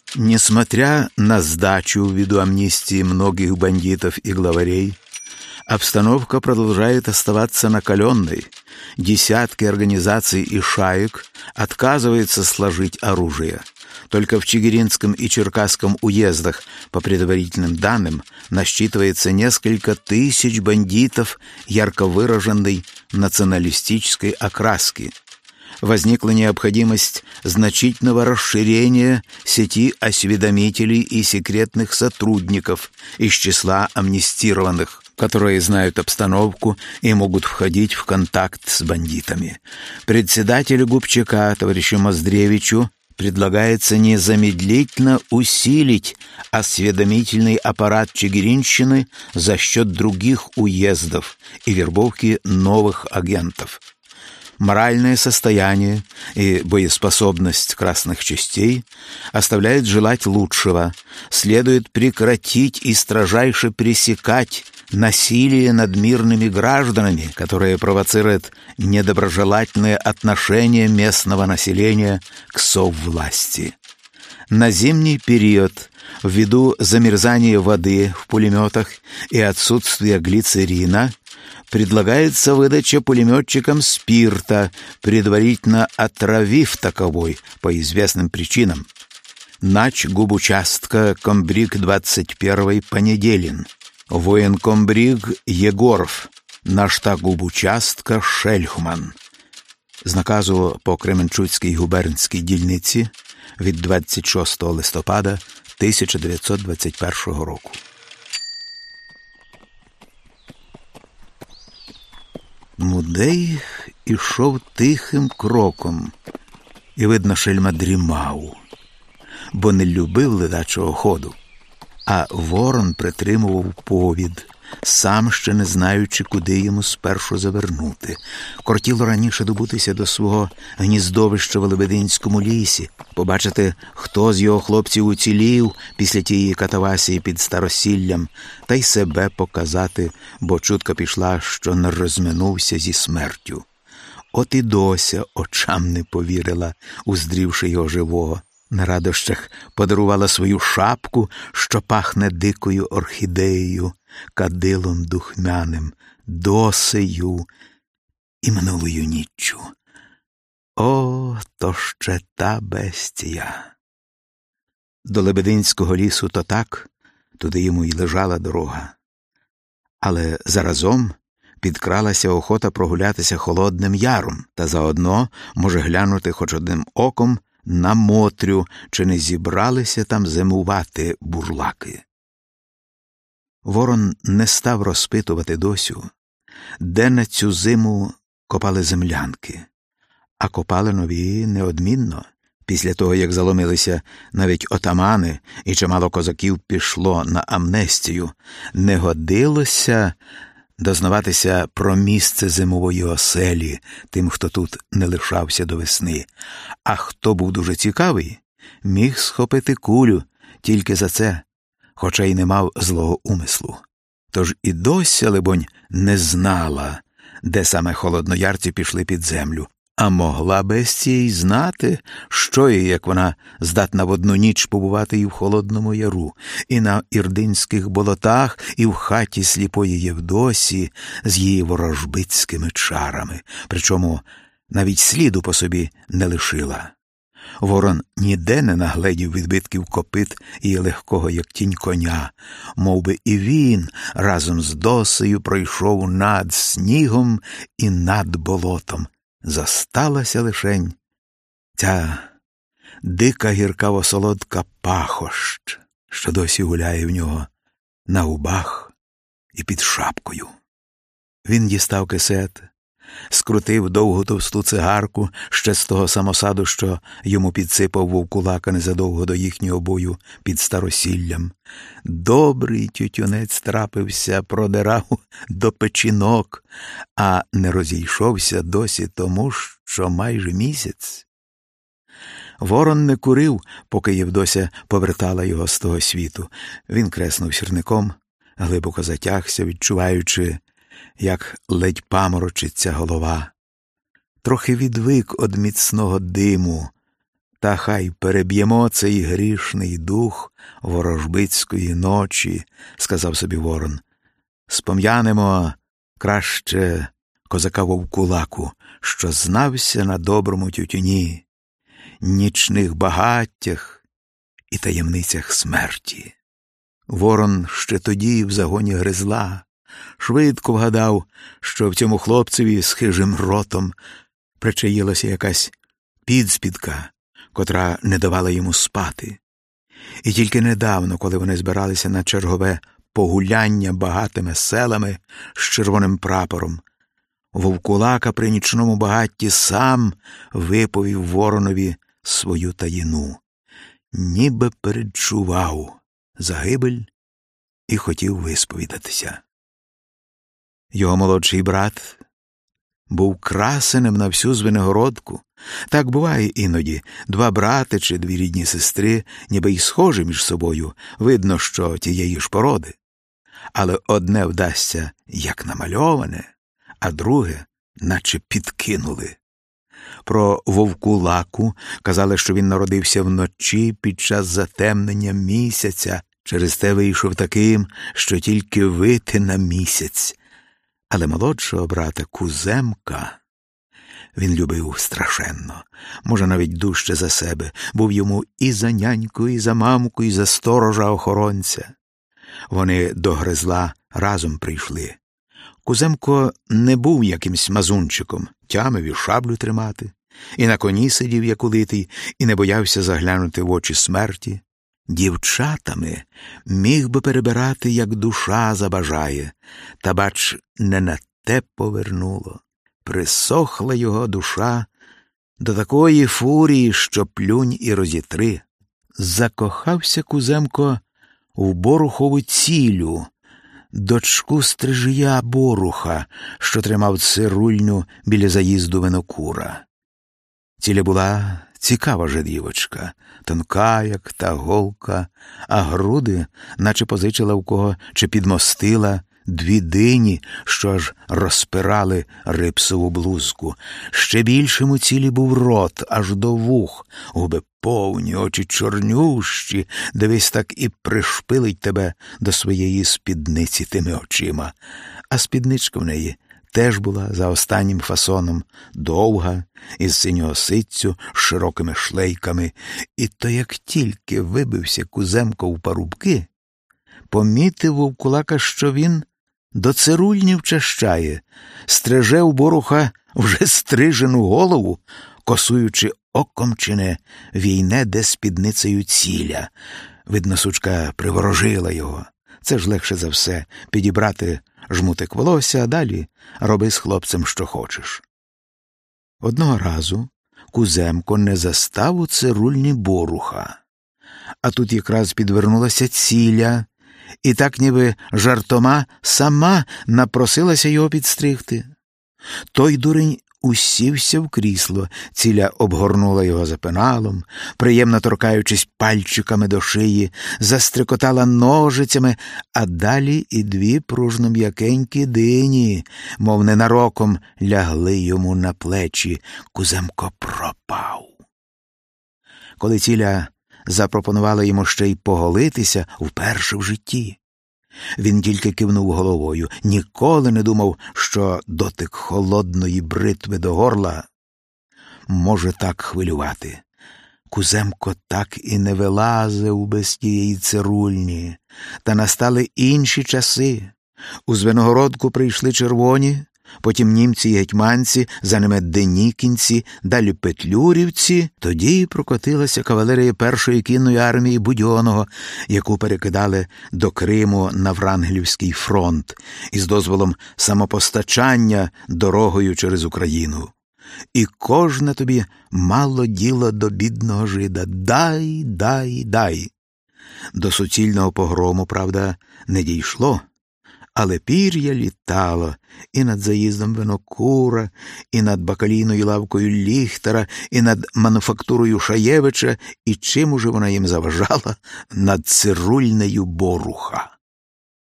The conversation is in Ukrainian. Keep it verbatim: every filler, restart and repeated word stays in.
Несмотря на сдачу ввиду амнистии многих бандитов и главарей, обстановка продолжает оставаться накаленной. Десятки организаций и шаек отказываются сложить оружие. Только в Чигиринском и Черкасском уездах, по предварительным данным, насчитывается несколько тысяч бандитов ярко выраженной националистической окраски. Возникла необходимость значительного расширения сети осведомителей и секретных сотрудников из числа амнистированных, которые знают обстановку и могут входить в контакт с бандитами. Председателю ГУПЧК, товарищу Моздревичу, предлагается незамедлительно усилить осведомительный аппарат Чигиринщины за счет других уездов и вербовки новых агентов. Моральное состояние и боеспособность красных частей оставляют желать лучшего. Следует прекратить и строжайше пресекать насилие над мирными гражданами, которое провоцирует недоброжелательные отношения местного населения к соввласти. На зимний период, ввиду замерзания воды в пулеметах и отсутствия глицерина, предлагается выдача пулеметчикам спирта, предварительно отравив таковой по известным причинам. Нач губучастка комбриг двадцать первый Понеделин, воєнкомбриг Єгоров, наштаб губучастка Шельхман. З наказу по Кременчуцькій губернській дільниці від двадцять шостого листопада тисяча дев'ятсот двадцять першого року. Мудей ішов тихим кроком, і, видно, шельма дрімав, бо не любив ледачого ходу. А Ворон притримував повід, сам ще не знаючи, куди йому спершу завернути. Кортіло раніше добутися до свого гніздовища в Лебединському лісі, побачити, хто з його хлопців уцілів після тієї катавасії під Старосіллям, та й себе показати, бо чутка пішла, що не розминувся зі смертю. От і Дося очам не повірила, уздрівши його живого. На радощах подарувала свою шапку, що пахне дикою орхідеєю, кадилом духмяним, Досею і минулою ніччю. О, то ще та бестія! До Лебединського лісу то так, туди йому й лежала дорога. Але заразом підкралася охота прогулятися Холодним Яром, та заодно може глянути хоч одним оком на Мотрю, чи не зібралися там зимувати бурлаки. Ворон не став розпитувати Досю, де на цю зиму копали землянки, а копали нові неодмінно. Після того, як заломилися навіть отамани і чимало козаків пішло на амнестію, не годилося дознаватися про місце зимової оселі тим, хто тут не лишався до весни. А хто був дуже цікавий, міг схопити кулю тільки за це, хоча й не мав злого умислу. Тож і Дося, либонь, не знала, де саме холодноярці пішли під землю, а могла бестія й знати, що і як вона здатна в одну ніч побувати і в Холодному Яру, і на ірдинських болотах, і в хаті сліпої Євдосі з її ворожбицькими чарами, причому навіть сліду по собі не лишила. Ворон ніде не нагледів відбитків копит і легкого, як тінь коня, мов би і він разом з Досею пройшов над снігом і над болотом. Засталася лишень ця дика гіркаво-солодка пахощ, що досі гуляє в нього на губах і під шапкою. Він дістав кисет, скрутив довгу товсту цигарку ще з того самосаду, що йому підсипав вовкулака незадовго до їхнього бою під Старосіллям. Добрий тютюнець трапився, продирав до печінок, а не розійшовся досі тому, що майже місяць. Ворон не курив, поки Євдося повертала його з того світу. Він креснув сірником, глибоко затягся, відчуваючи, як ледь паморочиться голова. Трохи відвик од міцного диму, Та хай переб'ємо цей грішний дух ворожбицької ночі, сказав собі Ворон. Спом'янемо краще козака Вовкулаку, що знався на доброму тютюні, нічних багаттях і таємницях смерті. Ворон ще тоді в загоні Гризла швидко вгадав, що в цьому хлопцеві з хижим ротом причаїлася якась підспідка, котра не давала йому спати. І тільки недавно, коли вони збиралися на чергове погуляння багатими селами з червоним прапором, Вовкулака при нічному багатті сам виповів Воронові свою таїну, ніби передчував загибель і хотів висповідатися. Його молодший брат був красенем на всю Звенигородку. Так буває іноді. Два брати чи дві рідні сестри, ніби й схожі між собою, видно, що тієї ж породи. Але одне вдасться як намальоване, а друге наче підкинули. Про Вовкулаку казали, що він народився вночі під час затемнення місяця, через те вийшов таким, що тільки вити на місяць. Але молодшого брата Куземка він любив страшенно, може, навіть дужче за себе, був йому і за няньку, і за мамку, і за сторожа-охоронця. Вони до Гризла разом прийшли. Куземко не був якимсь мазунчиком, тямив і шаблю тримати, і на коні сидів, як улитий, і не боявся заглянути в очі смерті. Дівчатами міг би перебирати, як душа забажає, та, бач, не на те повернуло. Присохла його душа до такої фурії, що плюнь і розітри. Закохався Куземко в Борухову Цілю, дочку стрижія Боруха, що тримав цирульню біля заїзду Винокура. Ціля була цікава же дівочка, тонка, як та голка, а груди, наче позичила в кого чи підмостила дві дині, що аж розпирали рипсову блузку. Ще більшим у Цілі був рот, аж до вух, губи повні, очі чорнющі, дивись, так і пришпилить тебе до своєї спідниці тими очима. А спідничка в неї теж була за останнім фасоном, довга, із синього ситцю, з широкими шлейками. І то як тільки вибився Куземко в парубки, помітив Вовкулака, що він до цирульні вчащає, стриже у Боруха вже стрижену голову, косуючи оком чи не війне, де спідницею Ціля. Видно, сучка приворожила його. Це ж легше за все — підібрати жмутик волосся, а далі роби з хлопцем, що хочеш. Одного разу Куземко не застав у цирульні Боруха. А тут якраз підвернулася Ціля, і так ніби жартома сама напросилася його підстригти. Той дурень усівся в крісло, Ціля обгорнула його за пеналом, приємно торкаючись пальчиками до шиї, застрикотала ножицями, а далі і дві пружно-м'якенькі дині, мов ненароком, лягли йому на плечі. Куземко пропав. Коли Ціля запропонувала йому ще й поголитися вперше в житті, він тільки кивнув головою, ніколи не думав, що дотик холодної бритви до горла може так хвилювати. Куземко так і не вилазив без тієї цирульні. Та настали інші часи. У Звенигородку прийшли червоні, потім німці й гетьманці, за ними денікінці, далі петлюрівці. Тоді прокотилася кавалерія першої кінної армії Будьонного, яку перекидали до Криму на Врангелівський фронт із дозволом самопостачання дорогою через Україну. І кожне тобі мало діло до бідного жида. Дай, дай, дай. До суцільного погрому, правда, не дійшло. Але пір'я літало і над заїздом Винокура, і над бакалійною лавкою Ліхтара, і над мануфактурою Шаєвича, і чим уже вона їм заважала, над цирульнею Боруха.